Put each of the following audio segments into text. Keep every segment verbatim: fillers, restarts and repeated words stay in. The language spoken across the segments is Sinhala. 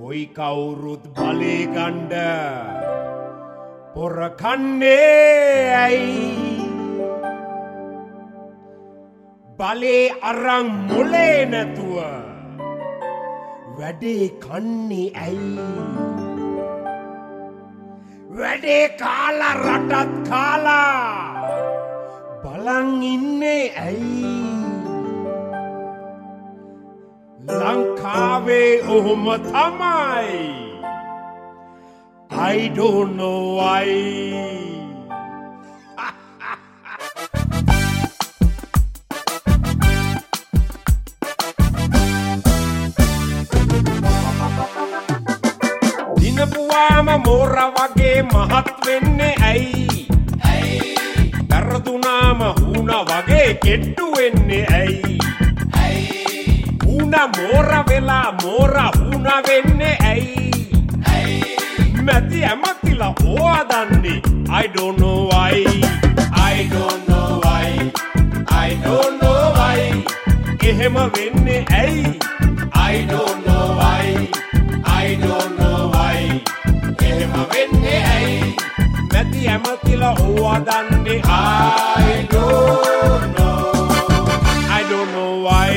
කොයි කවුරුත් බලේ ගණ්ඩ පොර කන්නේ ඇයි බලේ අරං මොලේ නැතුව වැඩේ කන්නේ ඇයි වැඩේ කාලා රටත් කාලා බලන් ඉන්නේ ඇයි ලංකාවේ ඔහොම තමයි I don't know why දිනපුවාම මෝර වගේ මහත් වෙන්නේ ඇයි ඇයි පෙරදුනාම හුණ වගේ කෙට්ටු වෙන්නේ ඇයි හුණ මෝර වෙලා මෝර හුණ වෙන්නේ ඇයි මැති ඇමතිලා ඕවා දන්නේ I don't know why I don't know why I don't know why එහෙම වෙන්නේ ඇයි I don't know why I don't know why එහෙම වෙන්නේ ඇයි මැති ඇමතිලා ඕවා දන්නේ I don't know I don't know why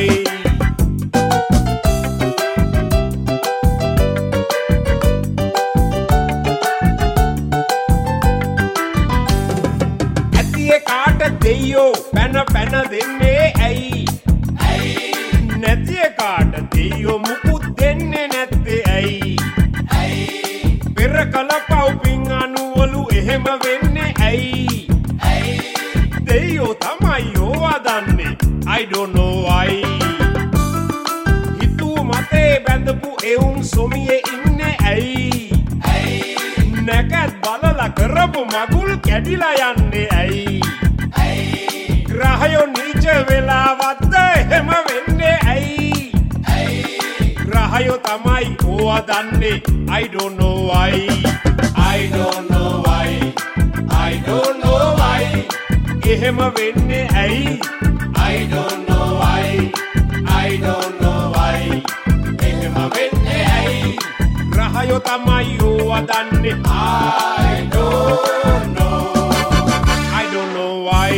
දෙයෝ පැන පැන දෙන්නේ ඇයි ඇයි නැති එකාට දෙයෝ මුකුත් දෙන්නේ නැත්තේ ඇයි ඇයි පෙර කල පව්පින් අනුවලු එහෙම වෙන්නේ ඇයි ඇයි දෙයෝ තමයි ඕවා දන්නේ I don't know why හිතුව මතේ බැඳපු එවුන් සොමියේ ඉන්නේ ඇයි ඇයි නැකත් බලලා කරපු මගුල් කැඩිලා යන්නේ ඇයි ග්‍රහයෝ නීච වෙලාවත්ද එහෙම වෙන්නේ ඇයි ග්‍රහයෝ තමයි ඕවා දන්නේ I don't know why I don't know why I don't know why එහෙම වෙන්නේ ඇයි I don't know why I don't know why එහෙම වෙන්නේ ඇයි ග්‍රහයෝ තමයි ඕවා දන්නේ I don't know I don't know why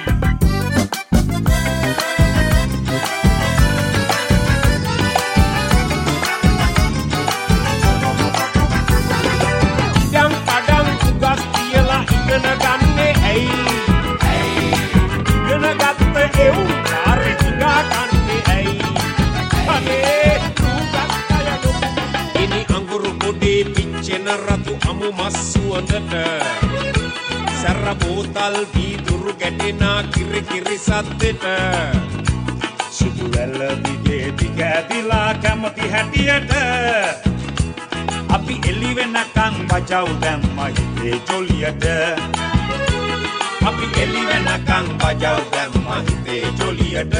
රතු අමු මස්සුවඳට සැර බෝතල් වීදුරු ගැටෙනා කිරි කිරි සද්දෙට සුදු වැල්ල දිගේ දිග ඇදිලා කැමති හැටියට අපි එළි වෙනකන් බජව් දැම්මා හිතේ ජොලියට අපි එළි වෙනකන් බජව් දැම්මා හිතේ ජොලියට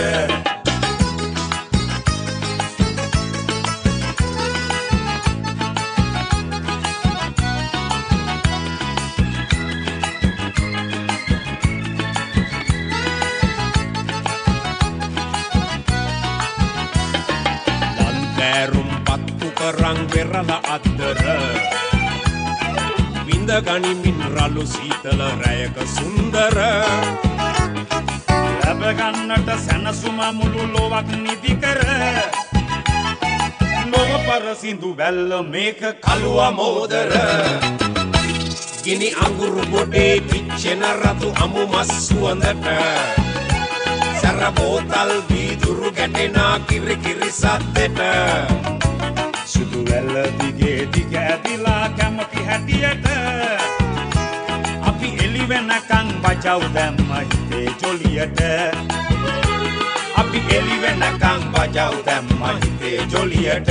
රං වෙරළ අද්දර විඳ ගනිමින් රළු සීතල රැයක සුන්දර ලැබ ගන්නට සැනසුම මුළු ලොවක් නිදි කර ලොව පරසිඳු වැල්ල මේක කළුව මෝදර ගිනි අඟුරු ගොඩේ පිච්චෙන රතු අමු මස් සුවඳට සැර බෝතල් වීදුරු ගැටෙනා කිරි කිරි සද්දෙට සුදු වැල්ල දිගේ දිග ඇදිලා කැමති හැටියට අපි එළි වෙනකන් බජව් දැම්මා හිතේ ජොලියට අපි එළි වෙනකන් බජව් දැම්මා හිතේ ජොලියට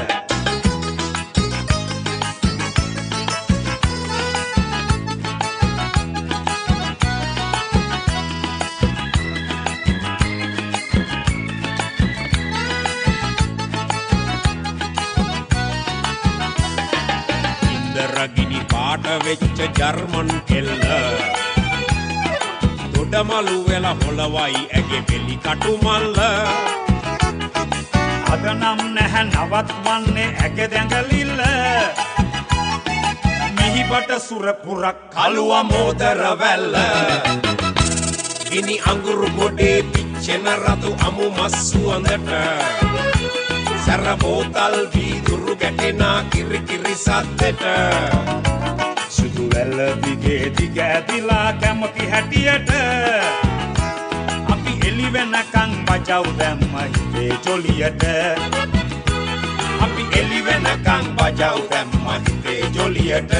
රගිනි පාට වෙච්ච ජර්මන් කෙල්ල දොඩමලු වෙලා හොලවයි ඇගේ බෙලි කටු මල්ල අද නම් නැහැ නවත්වන්නේ ඇග දැඟලිල්ල මිහිපට සුරපුරක් කළුව මෝදර වැල්ල ගිනි අඟුරු ගොඩේ පිච්චෙන රතු අමු මස් සුවඳට සැර බෝතල් වීදුරු ගැටෙනා කිරි කිරි සද්දෙට සුදු වැල්ල දිගේ දිග ඇදිලා කැමති හැටියට අපි එලි වෙනකන් බජව් දැම්ම හිතේ ජොලියට අපි එලි වෙනකන් බජව් දැම්ම හිතේ ජොලියට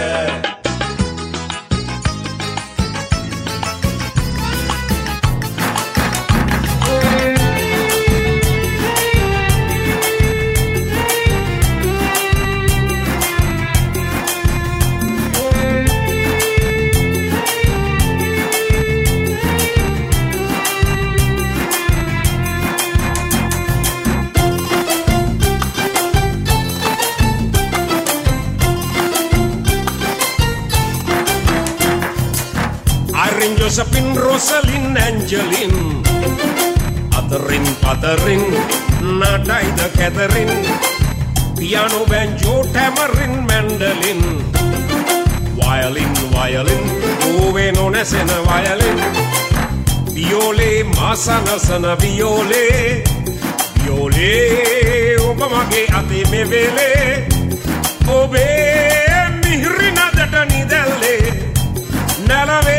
Josephine, Rosalind, Angeline Atherin, Patherin, Nataida, Catherine Piano, banjo, tamarin, mandolin Violin, violin, Ove known as in a violin Viole, Masana, sana, viole Viole, Obamage, ate me vele Obe, mihrina, datani delle Nalave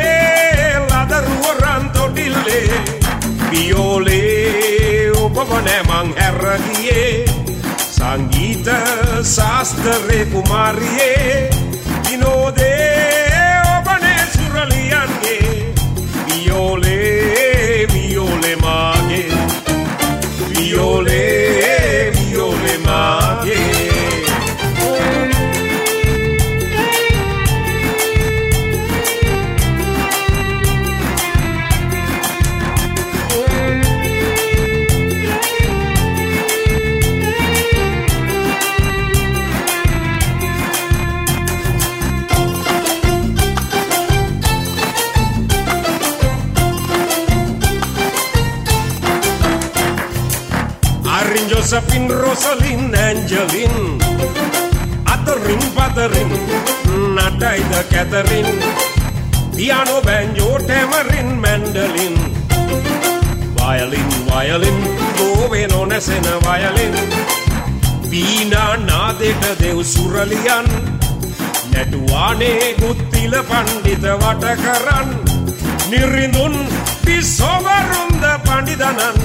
Viole ඔබවනෑ මං හැරගියේ සංගීත ශාස්ත්‍රේ කුමාරියේ විනෝදේ ඔබනේ සුරලියන්ගේ වියෝලේ වියෝලේ මාගේ වියෝලේ වියෝලේ මාගේ Josephine, Rosalind, Angeline Atherin, Patherin, Nataida, Catherine Piano, banjo, tamarin, mandolin Violin, violin, Ove known as in a violin Veena, Nadeta, Dev Suraliyan Netuwane, Guttila, Pandita, Vatakaran Nirindun, Pisovarunda, Pandidanan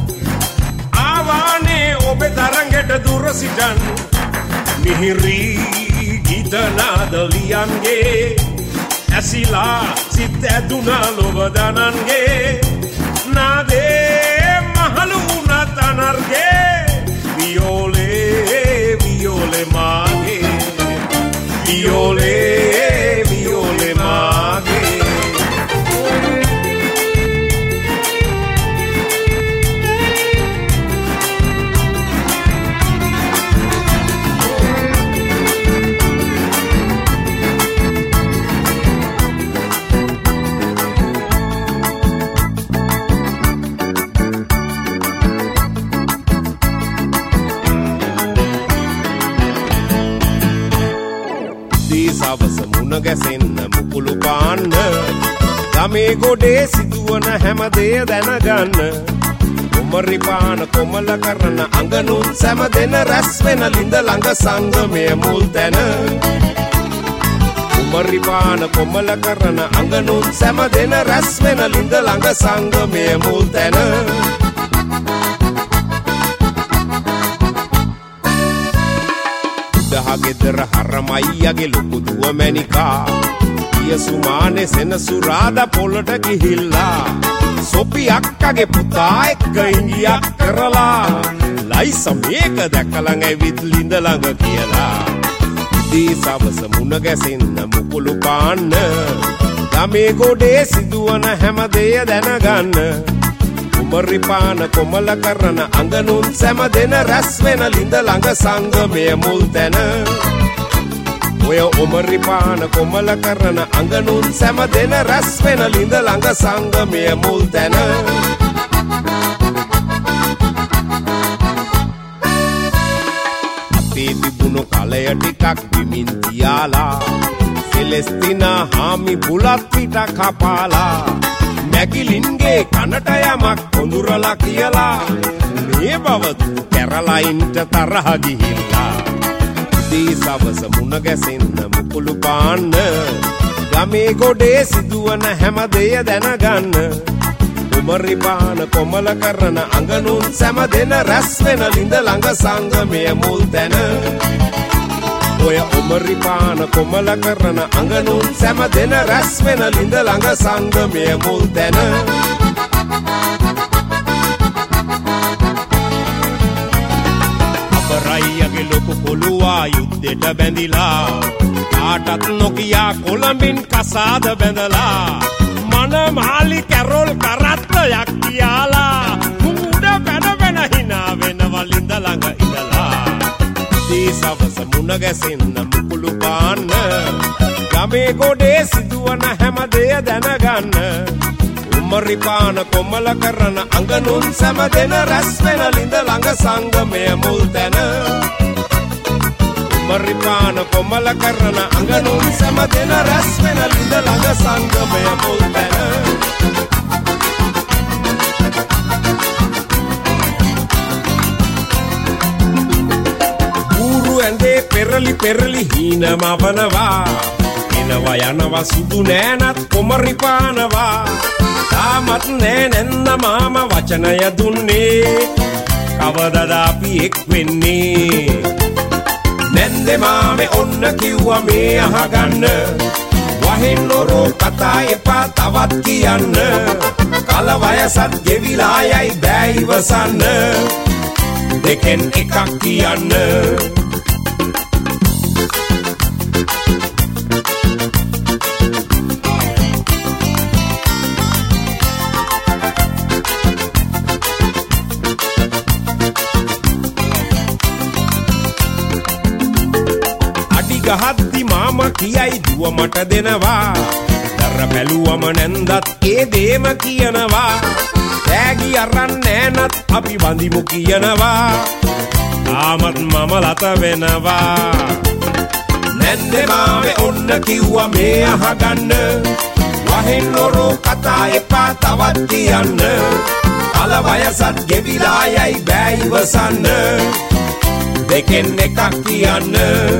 ආවානේ ඔබේ තරංගයට දුර සිටන් මිහිරි ගීත නාදලියන්ගේ ඇසිලා සිත් ඇදුනා ලොව දනන්ගේ නාදේ මහලු වුණත් අනර්ගේ වියෝලේ වියෝලේ මාගේ වියෝලේ වියෝලේ මාගේ සවස මුණ ගැසෙන්න මුකුළු පාන්න ගමේ ගොඩේ සිදුවන හැම දෙය දැනගන්න කුමරි පාන කොමල කරන අඟනුත් සැම දෙන රැස් වෙන ලිඳ ළඟ සංගමය මුල් තැන කුමරි පාන කොමල කරන අඟනුත් සැම දෙන රැස් වෙන ලිඳ ළඟ සංගමය මුල් තැන ගෙදර හරමයියගේ ලොකු දුව මැනිකා ගිය සුමානේ සෙනසුරාදා පොළට ගිහිල්ලා සොපි අක්කගේ පුතා එක්ක ඉංගියක් කරලා ලයිස මේක දැකලා ඇවිත් ලිඳ ළඟ කියලා දී සවස මුණ ගැසෙන්න මුකුළු පාන්න ගමේ ගොඩේ සිදුවන හැම දෙය දැනගන්න කුමරි පාන කොමල කරන අඟනුත් සැම දෙන රැස් වෙන ලිඳ ළඟ සංගමය මුල් තැන ඔය උමරි පාන කොමල කරන අඟනුත් සැම දෙන රැස් වෙන ලිඳ ළඟ සංගමය මුල් තැන ටිකක් බිමින් තියාලා සෙලෙස්තිනා හාමි බුලත් පිට කපාලා නැගිලින්ගේ කනට යමක් කොඳුරලා කියලා මේ බවතු කැරලයින්ට තරහ ගිහිල්ලා දී සවස මුණ ගැසෙන්න මුකුළු පාන්න ගමේ ගොඩේ සිදුවන හැම දෙය දැනගන්න උමරි පාන කොමල කරන අඟනුන් සැම දෙන රැස් වෙන ලිඳ ළඟ සංගමය මුල් තැන ඔය උමරි පාන කොමල කරන අඟනුන් සැම දෙන රැස් වෙන ලිඳ ළඟ සංගමය මුල් තැන අපරයියගේ ලොකු කොළුවා යුද්ධෙට බැඳිලා කාටත් නොකියා කොළඹින් කසාද බැඳලා මන මාලි කැරොල් කරත්තයක් කියලා උඩ පැන පැන හිනා වෙනවා ලිඳ ළඟ ඉඳලා දී සවස මුණ ගැසෙන්න මුකුළු පාන්න ගමේ ගොඩේ සිදුවන හැම දෙය දැනගන්න උමරි පාන කොමල කරන අඟනුන් සැම දෙන රැස් වෙන ලිඳ ළඟ සංගමය මුල් තැන උමරි පාන කොමල කරන අඟනුන් සැම දෙන රැස් වෙන ලිඳ ළඟ සංගමය මුල් තැන ඌරු ඇඳේ පෙරලි පෙරලි හීන මවනවා එනවා යනවා සුදු නෑනත් කොමරි පානවා තාමත් නෑ නැන්න මාම වචනය දුන්නේ කවදද අපි එක් වෙන්නේ නැන්දේ මාමේ ඔන්න කිව්වා මේ අහගන්න වහින් නොරෝ කතා එපා තවත් කියන්න කල වයසත් ගෙවිලා යයි බෑ ඉවසන්න දෙකෙන් එකක් කියන්න ගහද්දි මාමා කියයි දුව මට දෙනවා දර බැලුවම නැන්දත් ඒ දේම කියනවා තෑගි අරන් නෑනත් අපි වඳිමු කියනවා තාමත් මම ලත වෙනවා නැන්දේ මාමේ ඔන්න කිව්වා මේ අහගන්න වහින් නොරෝ කතා එපා තවත් කියන්න කල වයසත් ගෙවිලා යයි බෑ ඉවසන්න දෙකෙන් එකක් කියන්න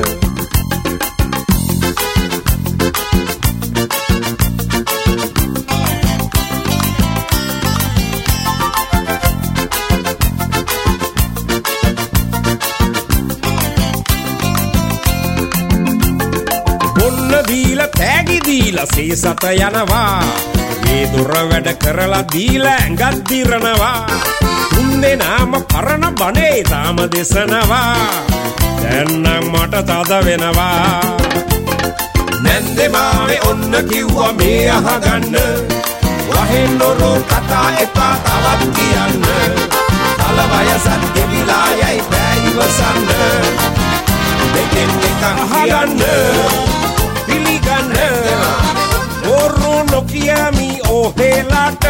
දීලා තෑගි දීලා සීසත යනවා මේ දොර වැඩ කරලා දීලා ඇඟත් දිරනවා තුන්දේ නාම පරණ බණේ තාම දෙසනවා දැන් නම් මට තද වෙනවා නැන්දේ මාමේ ඔන්න කිව්වා මේ අහගන්න වහින් නොරෝ කතා එපා තවත් කියන්න කල වයසත් ගෙවිලා යයි බෑ ඉවසන්න දෙකෙන් එකක් කියන්න පිළිගන්න ඕරු නොකියමි ඔහෙලාට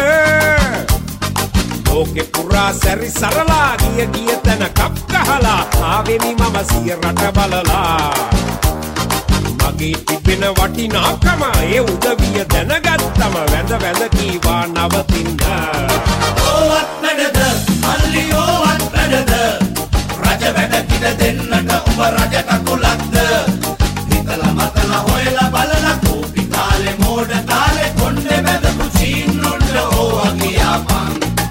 ලෝකෙ පුරා සැරි සරලා ගිය ගිය තැන කප් ගහලා ආවෙමි මම සිය රට බලලා මගේ තිබෙන වටිනාකම ඒ උදවිය දැනගත්තම වැඳ වැඳ කීවා නවතින්න ඕවත් නැඩද අල්ලියෝවත් නැඩද රජ වැඩ කිඩ දෙන්නට ඔබ රජ කකුලක්ද හිතලා මතලා හොයලා බලලා කෝපි කාලේ මෝඩ කාලේ කොණ්ඩේ වැදපු චීන්නොන්ට ඕවා කියාපන්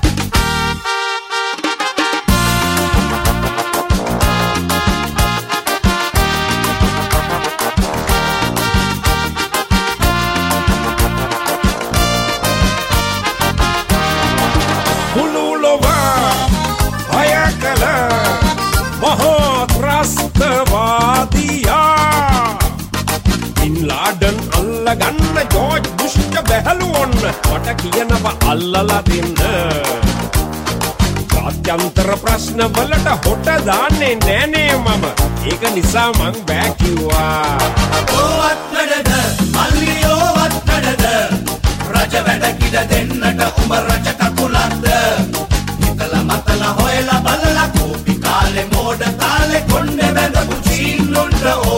ගන්න ජෝර්ජ් බුෂ්ට බැහැලුවොන්න මට කියනවා අල්ලලා දෙන්න ජාත්‍යන්තර ප්‍රශ්න වලට හොට දාන්නේ නෑනේ මම ඒක නිසා මං බෑ කිව්වා ඕවත් නැඩද අල්ලියෝවත් නැඩද රජ වැඩ කිඩ දෙන්නට උඹ රජ කකුලක්ද හිතලා මතලා හොයලා බලලා කෝපි කාලේ මෝඩ කාලේ කොණ්ඩේ වැඳපු චීන්නොන්ට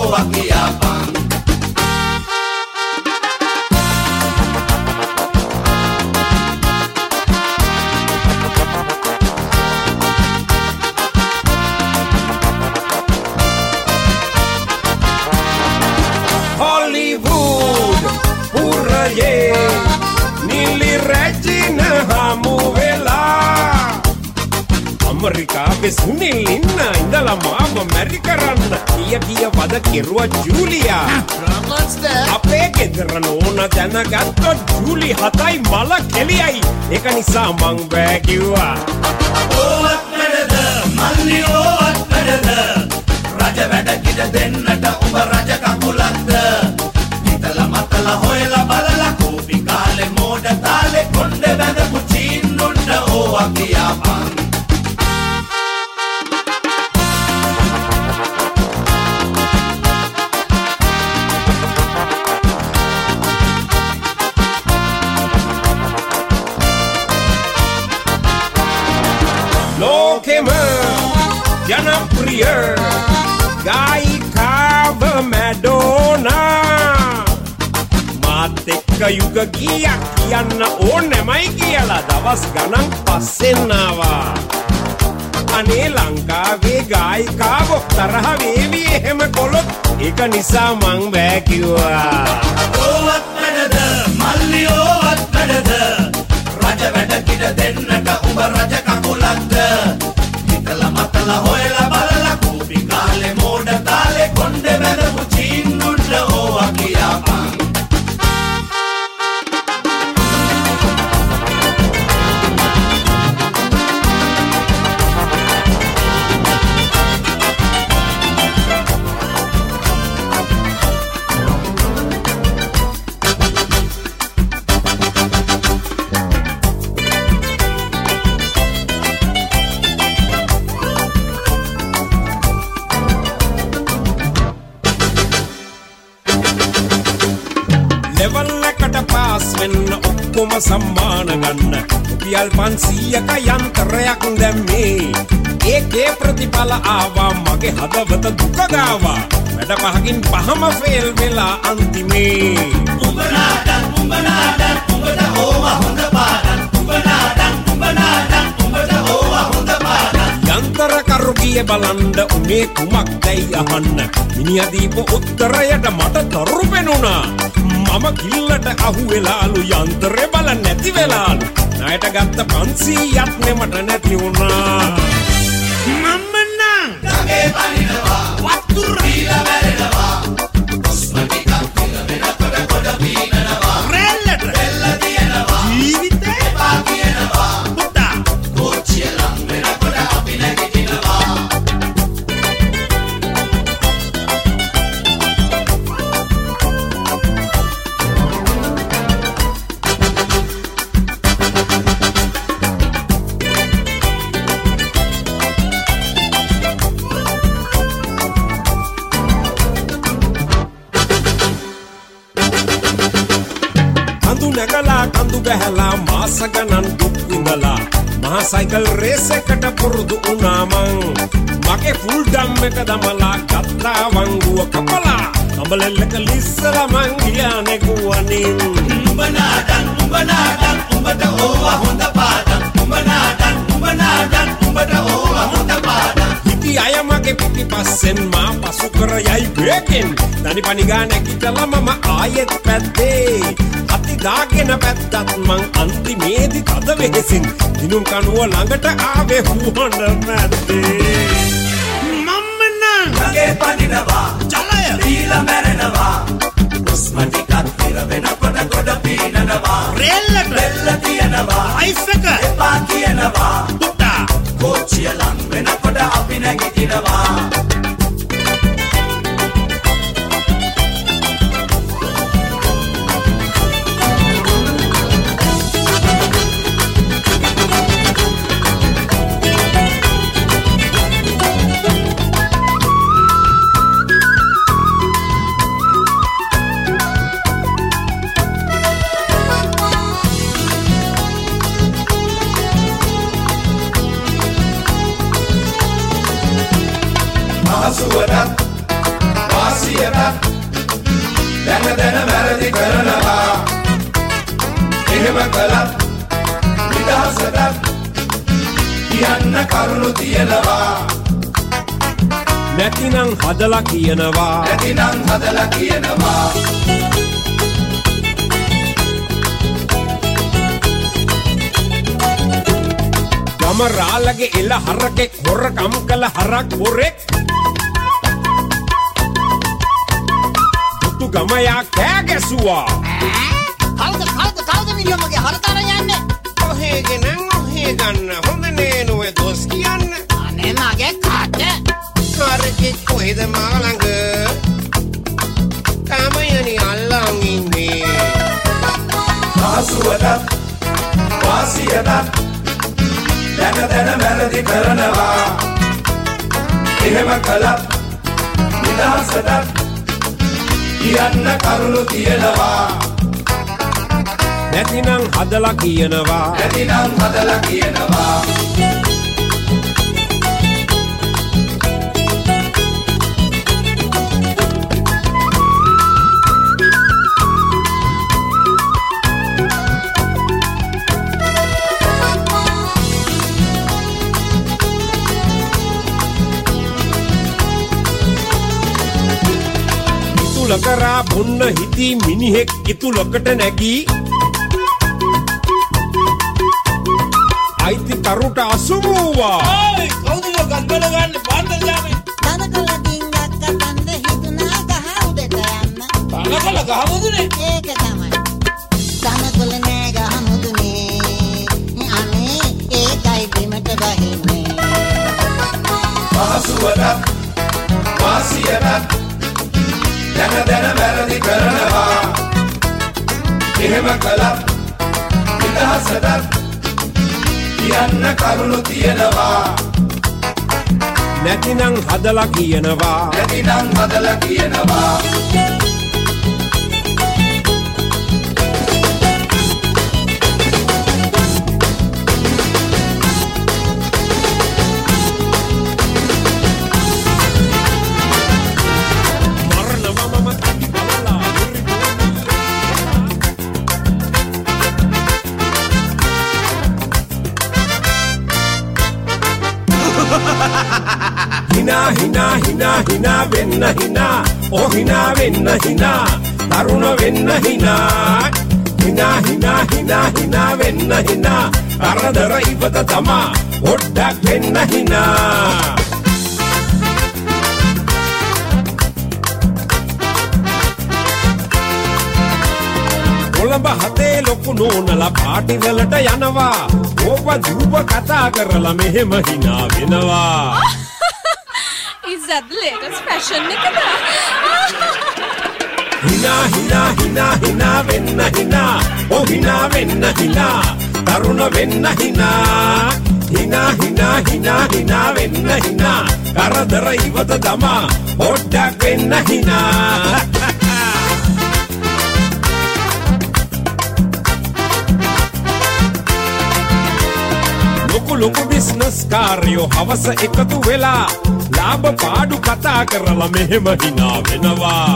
ඇමරිකාවේ සුනිල් ඉන්න ඉඳලා මාව මැරි කරන්න කිය කිය වද කෙරුවා ජූලියා. අපේ ගෙදර නෝන දැනගත්තොත් ජූලි හතයි මල කෙලියයි. ඒක නිසා මං බෑ කිව්වා. ඕවත් වැඩද මල්ලි ඕවත් වැඩද රජ වැඩ කිඩ දෙන්නට උඹ රජ කකුලක්ද හිතලා මතලා හොයලා බලලා කෝපි කාලේ මෝඩ තාලේ කොණ්ඩේ වැඳපු චීන්නුන්ට ඕවා කියාපන්. ලෝකෙම ජනප්‍රිය ගායිකාව මැඩෝනා මාත් එක්ක යුග ගීයක් කියන්න ඕනෙමයි කියලා දවස් ගණන් පස්සෙන් ආවා. අනේ ලංකාවේ ගායිකාවෝ තරහ වේවි එහෙම කොළොත් ඒක නිසා මං බෑ කිව්වා. ඕවත් වැඩද මල්ලි ඕවත් වැඩද රජ වැඩ කිඩ දෙන්නට උඹ රජ කකුලක්ද හිතලා මතලා හොයලා බලලා කෝපි කාලේ මෝඩ තාලේ කොණ්ඩේ වැඳපු චීන්නුන්ට ඕවා කියාපන්. ලෙවල් එකට පාස් වෙන්න ඔක්කොම සම්මාන ගන්න රුපියල් පන්සීයක යන්ත්‍රයක් දැම්මේ. ඒකේ ප්‍රතිඵල ආවා මගේ හදවත දුක ගාවා. වැඩ පහකින් පහම ෆේල් වෙලා අන්තිමේ. උඹ නාඩන් උඹ නාඩන් උඹට ඕවා හොඳ පාඩම්. උඹ නාඩන් උඹ නාඩන් උඹට ඕවා හොඳ පාඩම්. යන්ත්‍ර කරුගිය බලන්න උනේ කුමක්දයි අහන්න. මිනිහා දීපු උත්තරයට මට තරු පෙනුණා. මම කිල්ලට අහු වෙලාලු යන්ත්‍රේ බල නැති වෙලාලු. ණයට ගත්ත පන්සීයක් නෙමට නැති වුණා. මම නම් ගගේ පනිනවා වතුර දීලා මැරෙනවා. හුස්ම ටිකක් දිග වෙනකොට කොට පීනනවා. රෙල්ලට රෙල්ල තියෙනවා ජීවිතේ එපා කියනවා. පුතා කෝච්චිය ලං වෙනකොට අපි නැගිටිනවා. නැගලා කඳු බැහැලා මාස ගණන් දුක් විඳලා මහා සයිකල් රේස් එකට පුරුදු වුණා මං. මගේ ෆුල් ඩම් එක දමලා ගත්තා වංගුව කපලා කඹලෙල්ලක ලිස්සලා මං ගියා නෙගුවනින්. උඹ නාඩන් උඹ නාඩන් උඹට ඕවා හොඳ පාඩම්. උඹ නාඩන් උඹ නාඩන් උඹට ඕවා හොඳ පාඩම්. හිටි අය මගේ පිටිපස්සෙන් මා පසු කර යයි බ්‍රේකෙන්. දනි පනිගා නැගිටලා මම ආයෙත් පැද්දේ. අති දාගෙන පැත්තත් මං අන්තිමේදි තද වෙහෙසින් දිනුම් කනුව ළඟට ආවේ හුහඬ මැද්දේ. මම නම් ගගේ පනිනවා ජලය දීලා මැරෙනවා. හුස්ම ටිකක් දිග වෙනකොට කොට පීනනවා. රෙල්ලට රෙල්ල තියෙනවා. අයිස් එක එපා කියනවා. පුතා කෝච්චිය ලං වෙනකොට අපි නැගිටිනවා. සුවදත් වාසියදත් දැන දැන වැරදි කරනවා. එහෙම කළත් නිදහසදත් කියන්න කරුණු තියෙනවා. නැතිනම් හදලා කියනවා. නැතිනම් හදලා කියනවා. ගමරාලගේ එල හරකෙක් හොරකම් කළ හරක් හොරෙක් පුතු ගමයා කෑ ගැසුවා කවුද කවුද කවුද මිනිහමගේ හරතර යන්නේ ඔහේගේ නම් ඔහේ ගන්න හොඳ නේනුවේ දොස් කියන්න අනේ මගේ කාට හරකෙක් කොහෙද මා ළඟ කාමයනි අල්ලන් ඉන්නේ ආසුවටත් වාසියටත් දැන දැන වැරදි කරනවා එහෙම කළත් නිදහසටත් කියන්න කරුණු තියෙනවා නැතිනම් හදලා කියනවා නැතිනම් හදලා කියනවා කරා බොන්න හිටි මිනිහෙක් ඉතුලකට නැගී අයිති කරුට අසුමුවා කවුද ගල්බල ගන්න බාන්දර යාමේ තනකල දින්ගක් කතන්ද හිතුනා ගහ උඩට යන්න තනකල ගහ මුදුනේ ඒක තමයි තනකල නෑ ගහ මුදුනේ අනේ ඒකයි බිමට බහින්නේ පහසුවටත් වාසියටත් දැන දැන වැරදි කරනවා එහෙම කළත් නිදහසටත් කියන්න කරුණු තියෙනවා නැතිනම් හදලා කියනවා නැතිනම් හදලා කියනවා hina hina hina hina venna hina oh hina venna hina taruna venna hina hina hina hina hina venna hina karadara ivata tama oddak venna hina Colombo හතේ ලොකු නෝනලා පාටි වලට යනවා ඕව දුව කතා කරලා මෙහෙම hina වෙනවා Is that the latest fashion nikada? hina hina hina hina venna hina oh hina venna hina taruna venna hina hina hina hina hina venna hina karadara ivata dama oddak venna hina ලොකු ලොකු බිස්නස් කාර්යෝ හවස එකතු වෙලා ලාභ පාඩු කතා කරලා මෙහෙම hina වෙනවා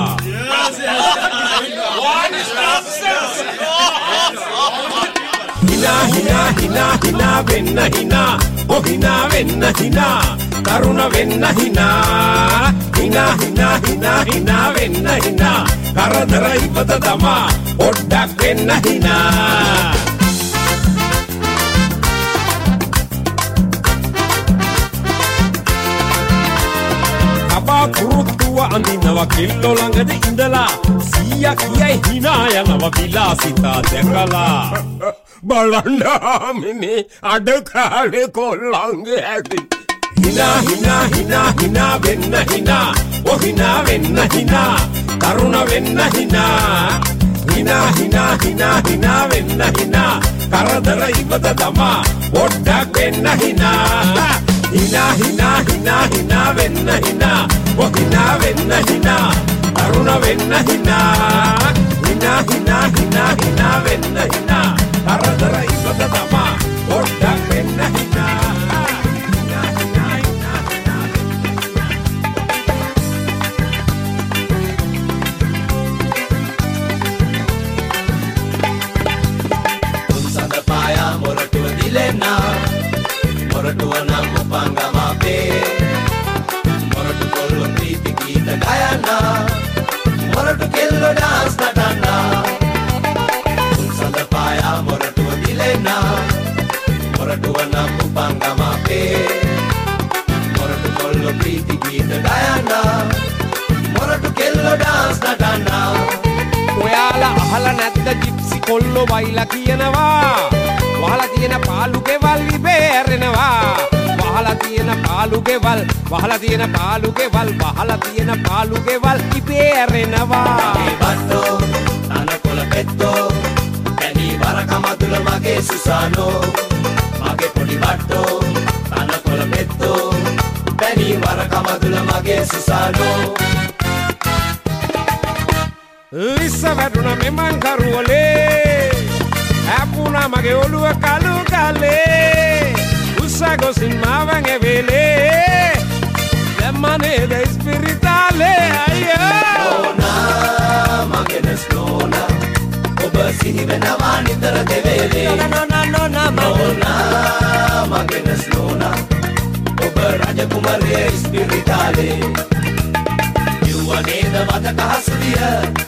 hina hina hina hina venna hina oh hina venna hina taruna venna hina hina hina hina hina venna hina karadara ivata dama oddak venna hina කුරුත්තුව අඳිනවා කෙල්ලෝ ළඟද ඉඳලා සීයා කියයි hina යනවා විලාසිතා දැකලා බලන්න මිනේ අඩ කාලේ කොල්ලන්ගේ ඇති hina hina hina hina වෙන්න hina oh hina වෙන්න hina කරුණ වෙන්න hina hina hina hina hina වෙන්න hina කරදර ඉවත තමා පොඩ්ඩක් වෙන්න hina hina hina hina hina venna hina oh hina venna hina taruna venna hina hina hina hina hina venna hina karadara ivata tama oddak venna hina hina hina hina hina unsanda paya moratu dilena moratu nam upangamape moratu kollu priti geeta gayana moratu kello dance natana unsanda paya moratu dilena moratu nam කොල්ලෝ වයිලා කියනවා වහලා තියෙන පාළු ගෙවල් ඉබේරෙනවා වහලා තියෙන පාළු ගෙවල් වහලා තියෙන පාළු ගෙවල් වහලා තියෙන පාළු ගෙවල් ඉබේරෙනවා මේ බට්ටෝ තනකොළ පෙත්තෝ පැණි වරකමදුල මගේ සුසානෝ මගේ පොඩි බට්ටෝ තනකොළ පෙත්තෝ පැණි වරකමදුල මගේ සුසානෝ ලිස්ස වැටුණ මෙමන් කරුවලේ ඇපුණා මගේ ඔළුව කළු කලේ උස්සා ගොසින් මාවන් එවෙලේ දැම්මනේද ස්පිරිතාලේ අයියෝ නෝනා මගේ නස් නෝනා ඔබ සිහි වෙනවා නිතර දෙවේලේ නෝනා නෝනා නෝනා මගේ නස් නෝනා ඔබ රජකුමරිය ස්පිරිතාලේ යුවනේද වදක හසුදිය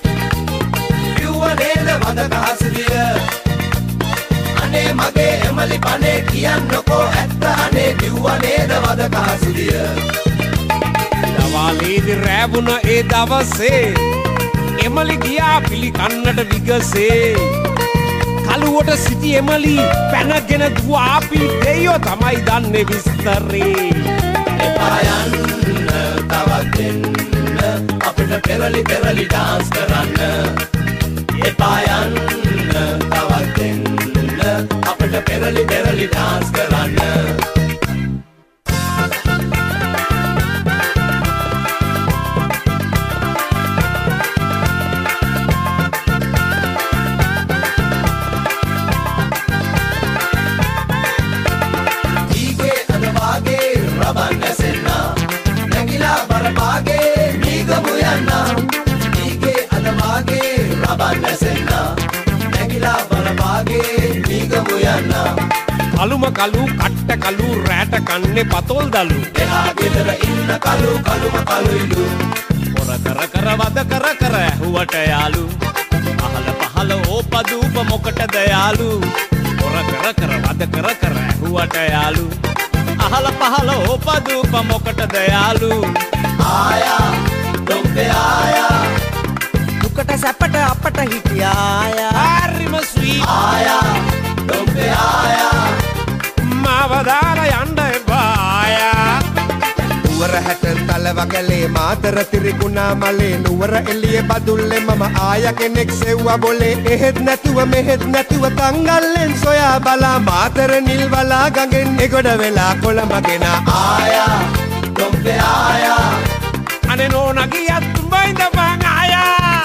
යුවනේද වදක හසුදිය අනේ මගේ එමලි පනේ කියන්නකෝ ඇත්ත අනේ යුවනේද වදක හසුදිය දවාලේදි රැවුණ ඒ දවසේ එමලි ගියා පිළිකන්නට විගසේ කලුවට සිටි එමලි පැනගෙන දුවාපි දෙයෝ තමයි දන්නේ විස්තරේ එපා යන්න තවත් දෙන්න අපිට පෙරලි පෙරලි ඩාන්ස් කරන්න එපා යන්න තවත් දෙන්න අපිට පෙරලි පෙරලි ඩාන්ස් කරන්න ඊගේ අද වාගේ රබන් නැසෙන්න නැගිලා බරපාගේ මීගමු යන්න ඊගේ අද වාගේ රබන් නැසෙන්න නැගිලා බරපාගේ මීගමු යන්න කලුම කලු කට්ට කලු රැට කන්නේ පතොල් දලු එහා ගෙදර ඉන්න කලු කලුම කලුයිලු පොර කර කර වද කර කර ඇහුවට යාලු අහල පහල ඕපදූප මොකටද යාලු පොර කර කර වද කර කර ඇහුවට යාලු අහල පහල ඕපදූප මොකටද යාලු ආයා ඩොම්බේ ආයා දුකට සැපට අපට හිටියායා හරිම ස්වීට් ආයා ඩොම්බේ ආයා මාවදාලා යන්න එපායා නුවර හැට තල වගලේ මාතර තිරිකුණා මලේ නුවර එළියේ බදුල්ලේ මම ආය කෙනෙක් සෙව්වා බොලේ එහෙත් නැතුව මෙහෙත් නැතුව තංගල්ලෙන් සොයා බලා මාතර නිල්වලා ගඟෙන් එගොඩ වෙලා කොළඹ ගෙනා ආයා ඩොම්බේ ආයා අනේ නෝනා ගියත් තුඹයින්ද බං ආයා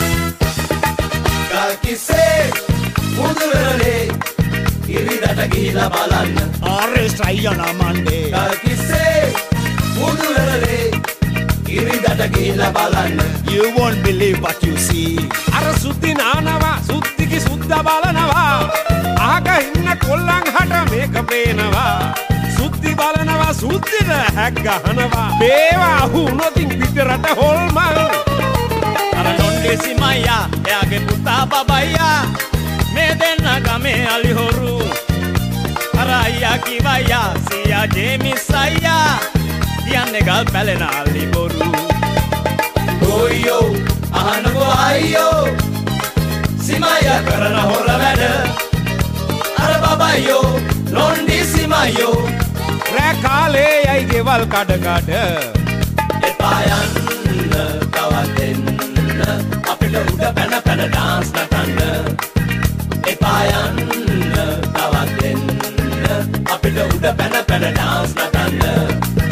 ගල් කිසේ මුදුවරලේ ඉරිදට ගිහිලා බලන්න ආරෙස් අයියලා මණ්ඩේ ගල් කිසේ මුදුවරලේ ඉරිදට ගිහිලා බලන්න you won't believe what you see අර සුද්ධි නානවා සුද්ධිකි සුද්ධ බලනවා අහක ඉන්න කොල්ලන් හට මේක පේනවා සුද්ධි බලනවා සුද්ධිට හැක් ගහනවා මේවා අහුනොතින් පිටරට හොල්මන් අර ලොන්ඩේ සිමයියා එයාගේ පුතා බබයියා මේ දෙන්න ගමේ අලිහොරු අර අයියා කිවයියා සියා ජේමිස් අයියා කියන්නේ ගල් පැලෙන අලිබොරු ගෝයෝ අහනකෝ අයියෝ සිමයියා කරන හොර වැඩ අර බබයියෝ ලොන්ඩි සිමයියෝ රෑ කාලේ යයි ගෙවල් කඩ කඩ එපා යන්න තවත් දෙන්න අපිට උඩ පැන පැන ඩාන්ස් නටන්න එපා යන්න තවත් දෙන්න අපිට උඩ පැන පැන ඩාන්ස් නටන්න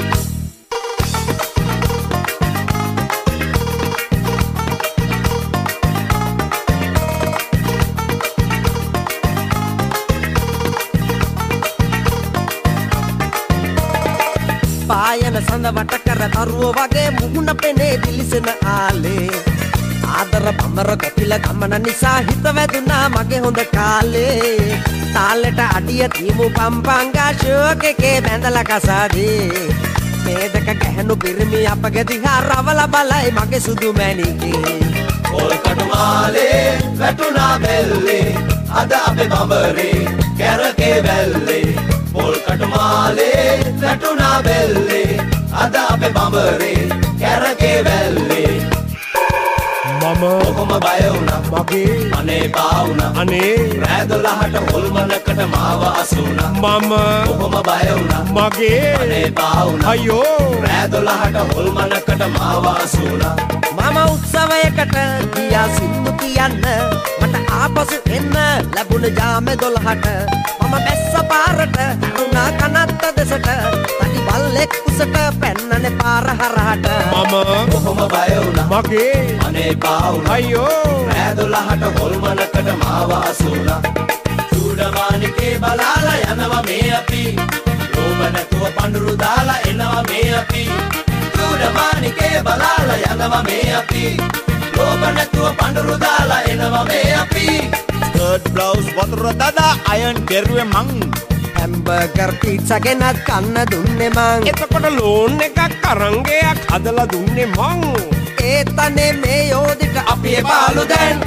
පායන සඳ වට කර තරුව වගේ මුහුණ පෙනේ දිලිසෙන ආලේ ආදර බමර කොපිල ගමන නිසා හිත වැදුනා මගේ හොඳ කාලේ තාලෙට අඩිය තියමු පම්පංගා ෂෝක් එකේ බැඳලා කසාදේ මේ දෙක ගැහණු පිරිමි අපගේ දිහා රවල බලයි මගේ සුදු මැණිකේ පොල් කටුමාලේ වැටුණා බෙල්ලේ අද අපේ බඹරේ කැරකේ වැල්ලේ පොල් කටුමාලේ වැටුණා බෙල්ලේ අද අපේ බඹරේ කැරකේ වැල්ලේ මම කොහොම බය වුණා මගේ අනේ බාවුණා අනේ රෑ දොළහට හොල්මනකට මාව අසුණා මම කොහොම බය වුණා මගේ අනේ බාවුණා අයියෝ රෑ දොළහට හොල්මනකට මාව අසුණා මම උත්සවයකට ගියා සින්දු කියන්න මට ආපසු එන්න ලැබුණ ජාමෙ දොළහට මම බැස්ස පාරට තරුණා කනත්ත දෙසට තනි බල්ලෙක් කුසට පැන්නනේ පාර හරහට මම කොහොම බය වුණා මගේ අනේ බාවුණා අයියෝ රෑ දොළහට හොල්මනකට මාව අසුණා චූඩමානිකේ බලාලා යනවා මේ අපි ලෝභ නැතුව පඳුරු දාලා එනවා මේ අපි චූඩමානිකේ බලාලා යනවා මේ අපි ලෝභ නැතුව පඳුරු දාලා එනවා මේ අපි ස්කර්ට් බ්ලවුස් වතුර දදා අයන් කෙරුවේ මං හැම්බර්ගර් පීට්සා ගෙනත් කන්න දුන්නේ මං එතකොට ලෝන් එකක් අරංගයක් හදලා දුන්නේ මං ඒතනේ මේ යෝධිට අපි එපාලු දැන්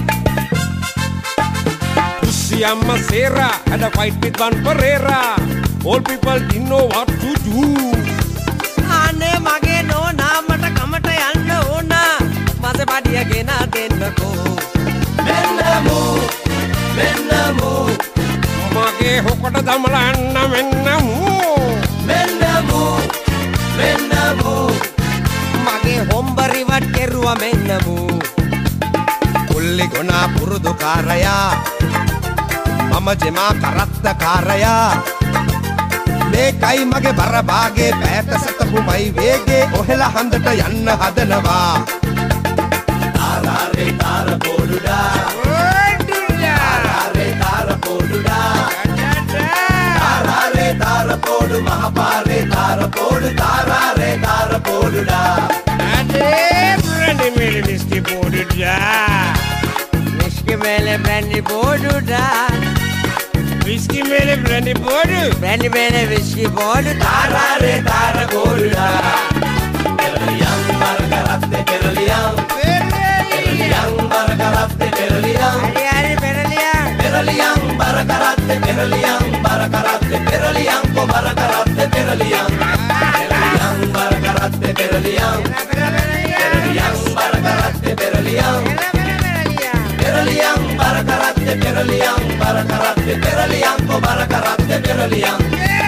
Siamma Sera had a fight with Van Pereira. All people didn't know what to do. අනේ මගේ නෝනා මට කමට යන්න ඕන මස පඩිය ගෙන දෙන්නකෝ මෙන්න මූ මෙන්න මූ මගේ හොකට දමලා යන්න මෙන්න මූ මෙන්න මූ මෙන්න මූ මගේ හොම්බරිවත් කෙරුවා මෙන්න මූ කුල්ලි ගුණා පුරුදු කාරයා මම ජෙමා කරත්ත කාරයා මේකයි මගේ බර භාගේ පෑට සතපුමයි වේගේ ඔහෙලා හන්දට යන්න හදනවා තාරාරේ තාර පොඩුඩා තාරාරේ තාර පොඩුඩා තාරාරේ තාර පොඩු මහපාරේ තාර පොඩු තාරාරේ තාර පොඩුඩා අනේ බ්‍රැන්ඩි මේලි විස්කි පොඩුඩා විස්කි මේලේ බ්‍රැන්ඩි පොඩුඩා විස්කි මේලි බ්‍රැන්ඩි පොඩු බ්‍රැන්ඩි මේලේ විස්කි පොඩු තාරාරේ තාර පොඩුඩා පෙරලියම් බර කරත්තේ පෙරලියම් පෙරලියම් බර කරත්තේ පෙරලියම් හරි හරි පෙරලියම් පෙරලියම් බර කරත්තේ පෙරලියම් බර කරත්තේ පෙරලියම් කො බර කරත්තේ පෙරලියම් පෙරලියම් බර කරත්තේ පෙරලියම් පෙරලියම් බර කරත්තේ පෙරලියම් පෙරලියම් බර කරත්තේ පෙරලියම් බර කරත්තේ පෙරලියම් කො බර කරත්තේ පෙරලියම්